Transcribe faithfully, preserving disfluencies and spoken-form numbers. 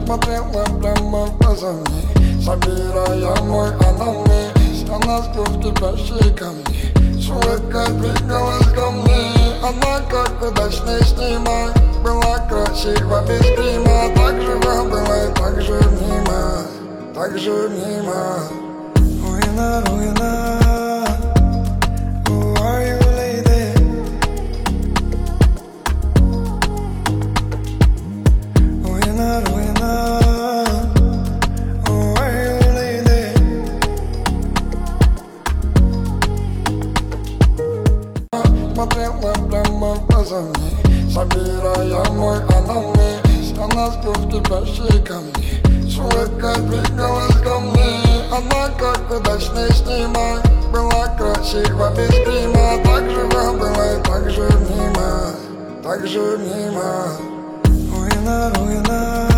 смотрела прямо в глаза мне, собирая мой анамнез. Она сквозь кипящие камни с улыбкой двигалась ко мне. Она как удачный снимок, была красива без грима, так жива была и так же мимо, так же мимо. Руина, руина. Смотрела прямо в глаза мне, собирая мой анамнез. Она сквозь кипящие камни с улыбкой двигалась ко мне. Она как удачный снимок, была красива без грима, так жива была и так же мимо, так же мимо. Руина, руина.